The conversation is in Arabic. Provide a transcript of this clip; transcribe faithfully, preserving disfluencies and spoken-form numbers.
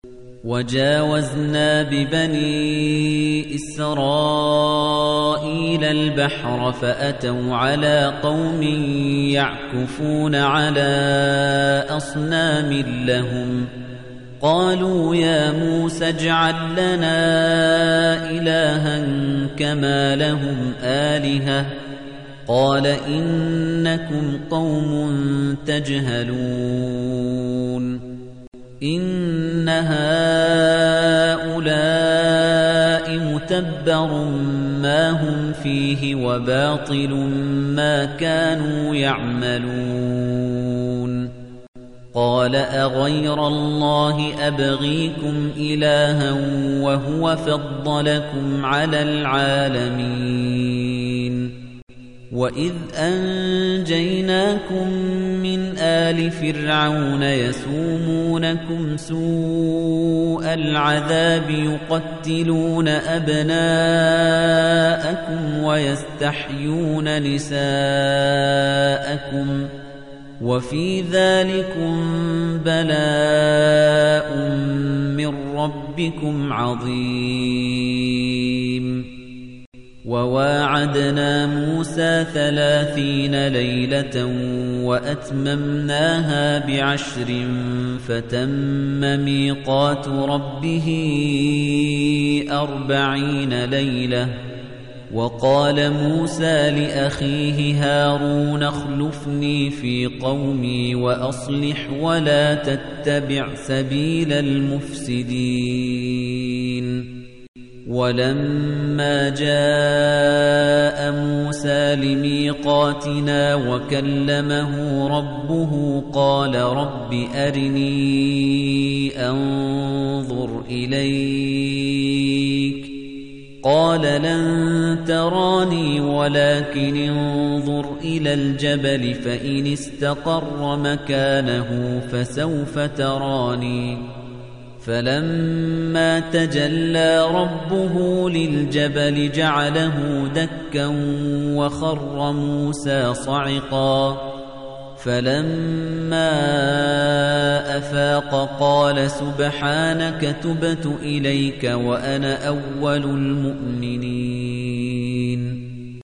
وَجَاوَزْنَا بِبَنِي إِسْرَائِيلَ الْبَحْرَ فَأَتَوْا عَلَىٰ قَوْمٍ يَعْكُفُونَ عَلَىٰ أَصْنَامٍ لَّهُمْ قَالُوا يَا مُوسَى اجْعَل لَّنَا إِلَٰهًا كَمَا لَهُمْ آلِهَةٌ قَالَ إِنَّكُمْ قَوْمٌ تَجْهَلُونَ إِنَّ هَٰؤُلَاءِ مُتَبَّرٌ مَّا هُمْ فِيهِ وَبَاطِلٌ مَّا كَانُوا يَعْمَلُونَ قَالَ أَغَيْرَ اللَّهِ أَبْغِيكُمْ إِلَٰهًا وَهُوَ فَضَّلَكُمْ عَلَى الْعَالَمِينَ وَإِذْ أَنجَيْنَاكُم مِّنْ آلِ فِرْعَوْنَ يَسُومُونَكُمْ سُوءَ الْعَذَابِ يُقَتِّلُونَ أَبْنَاءَكُمْ وَيَسْتَحْيُونَ نِسَاءَكُمْ وَفِي ذَلِكُمْ بَلَاءٌ مِّن رَّبِّكُمْ عَظِيمٌ وَوَاعَدْنَا مُوسَىٰ ثَلَاثِينَ لَيْلَةً وَأَتْمَمْنَاهَا بِعَشْرٍ فَتَمَّ مِيقَاتُ رَبِّهِ أَرْبَعِينَ لَيْلَةً وَقَالَ مُوسَىٰ لِأَخِيهِ هَارُونَ اخْلُفْنِي فِي قَوْمِي وَأَصْلِحْ وَلَا تَتَّبِعْ سَبِيلَ الْمُفْسِدِينَ وَلَمَّا جَاءَ مُوسَىٰ لِمِيقَاتِنَا وَكَلَّمَهُ رَبُّهُ قَالَ رَبِّ أَرِنِي أَنظُرْ إِلَيْكَ قَالَ لَن تَرَانِي وَلَكِنِ انظُرْ إِلَى الْجَبَلِ فَإِنِ اسْتَقَرَّ مَكَانَهُ فَسَوْفَ تَرَانِي فَلَمَّا تَجَلَّىٰ رَبُّهُ لِلْجَبَلِ جَعَلَهُ دَكًّا وَخَرَّ مُوسَىٰ صَعِقًا فَلَمَّا أَفَاقَ قَالَ سُبْحَانَكَ تُبْتُ إِلَيْكَ وَأَنَا أَوَّلُ الْمُؤْمِنِينَ